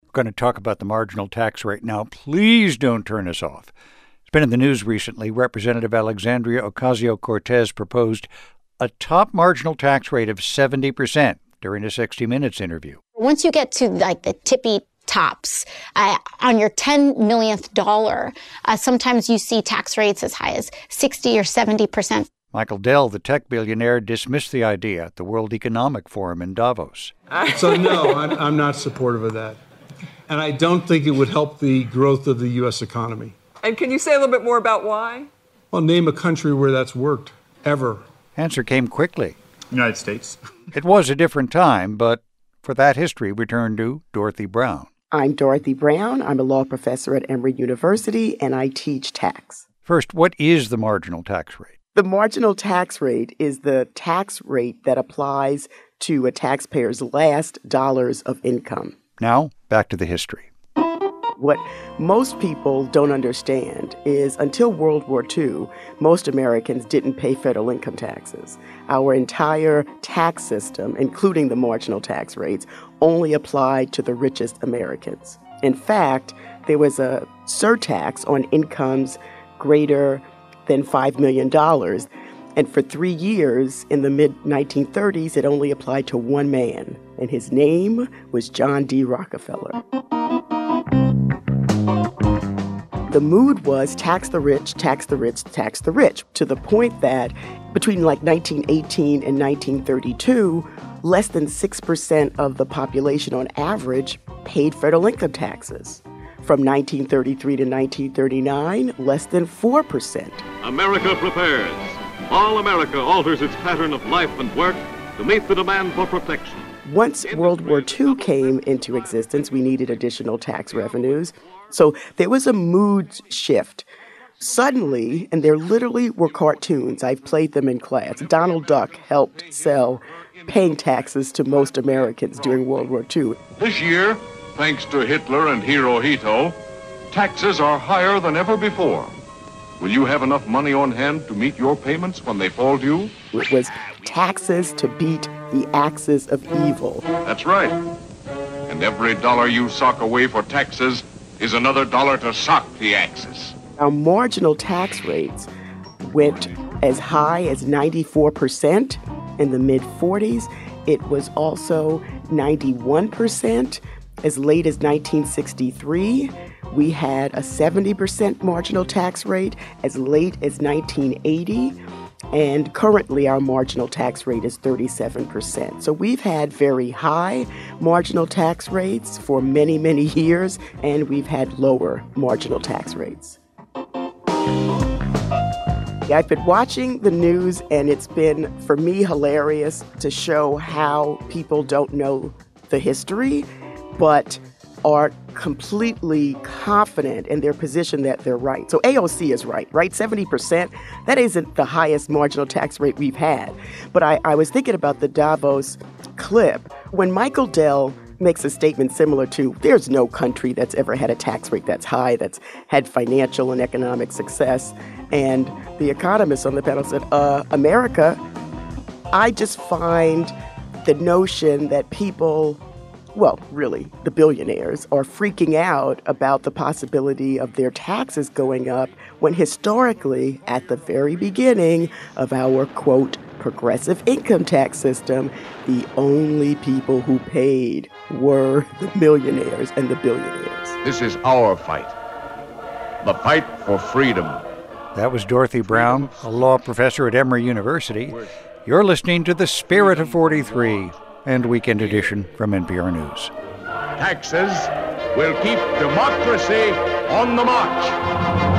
We're going to talk about the marginal tax rate now. Please don't turn us off. It's been in the news recently. Representative Alexandria Ocasio-Cortez proposed a top marginal tax rate of 70% during a 60 Minutes interview. Once you get to like the tippy tops, on your $10 millionth dollar, sometimes you see tax rates as high as 60 or 70%. Michael Dell, the tech billionaire, dismissed the idea at the World Economic Forum in Davos. So no, I'm not supportive of that. And I don't think it would help the growth of the U.S. economy. And can you say a little bit more about why? Well, name a country where that's worked, ever. Answer came quickly. United States. It was a different time, but for that history, we turn to Dorothy Brown. I'm Dorothy Brown. I'm a law professor at Emory University, and I teach tax. First, what is the marginal tax rate? The marginal tax rate is the tax rate that applies to a taxpayer's last dollars of income. Now, back to the history. What most people don't understand is until World War II, most Americans didn't pay federal income taxes. Our entire tax system, including the marginal tax rates, only applied to the richest Americans. In fact, there was a surtax on incomes greater than $5 million. And for 3 years in the mid-1930s, it only applied to one man, and his name was John D. Rockefeller. The mood was tax the rich, tax the rich, tax the rich, to the point that between like 1918 and 1932, less than 6% of the population on average paid federal income taxes. From 1933 to 1939, less than 4%. America prepares. All America alters its pattern of life and work to meet the demand for protection. Once World War II came into existence, we needed additional tax revenues. So there was a mood shift. Suddenly, and there literally were cartoons, I've played them in class, Donald Duck helped sell paying taxes to most Americans during World War II. This year, thanks to Hitler and Hirohito, taxes are higher than ever before. Will you have enough money on hand to meet your payments when they fall due? It was taxes to beat the axis of evil. That's right. And every dollar you sock away for taxes is another dollar to sock the axis. Our marginal tax rates went as high as 94% in the mid-40s. It was also 91% as late as 1963. We had a 70% marginal tax rate as late as 1980. And currently, our marginal tax rate is 37%. So we've had very high marginal tax rates for many, many years, and we've had lower marginal tax rates. I've been watching the news, and it's been, for me, hilarious to show how people don't know the history, but are completely confident in their position that they're right. So AOC is right? 70%, that isn't the highest marginal tax rate we've had. But I was thinking about the Davos clip. When Michael Dell makes a statement similar to, there's no country that's ever had a tax rate that's high, that's had financial and economic success. And the economists on the panel said, America, I just find the notion that people, well, really, the billionaires are freaking out about the possibility of their taxes going up when historically, at the very beginning of our, quote, progressive income tax system, the only people who paid were the millionaires and the billionaires. This is our fight. The fight for freedom. That was Dorothy Brown, a law professor at Emory University. You're listening to The Spirit of 43 and Weekend Edition from NPR News. Taxes will keep democracy on the march.